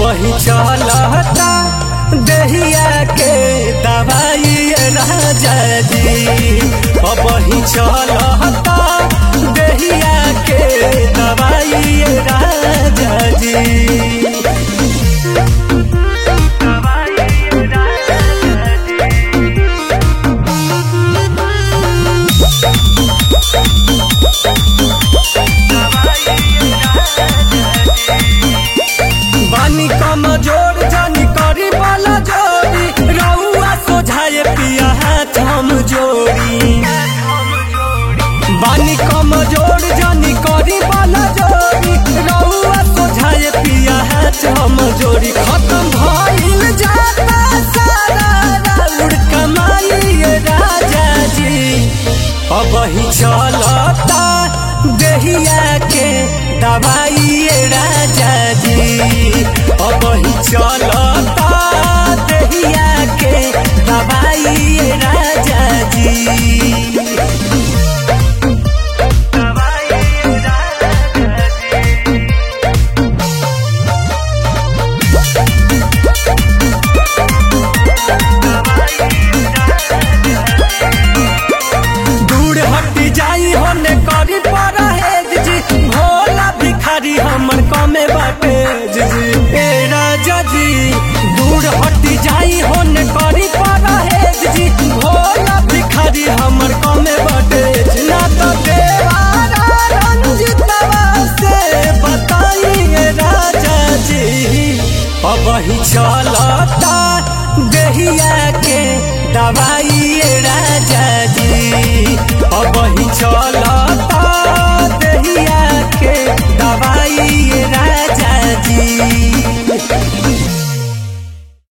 वही चलता देहिया के दवाई राजा जी। वही चलता देहिया के दवाई राजा जी। बानी कमजोर जानी करी वाला जोड़ी रउआ सोझाए पिया हाथ हम जोड़ी। बानी कमजोर जानी करी वाला जोड़ी रउआ सोझाए पिया हाथ हम जोड़ी। खत्म भइल जाता सारा राउर कमाई राजा जी। अब ही चलता देहिया के दवाई राजा जी। अब ही चलता देहिया के दवाई राजा जी। दूर हटी जाई होने करी परहेज जी। भोला भिखारी हमर कमे बाटे जी। ए राजा जी दूर हटी जाई होने करी परहेज जी। भोला भिखारी हमर कमे बाटे जी। ना तो देवारा रंजितवा से बताइए राजा जी। अब ही चलता देहिया के दवाई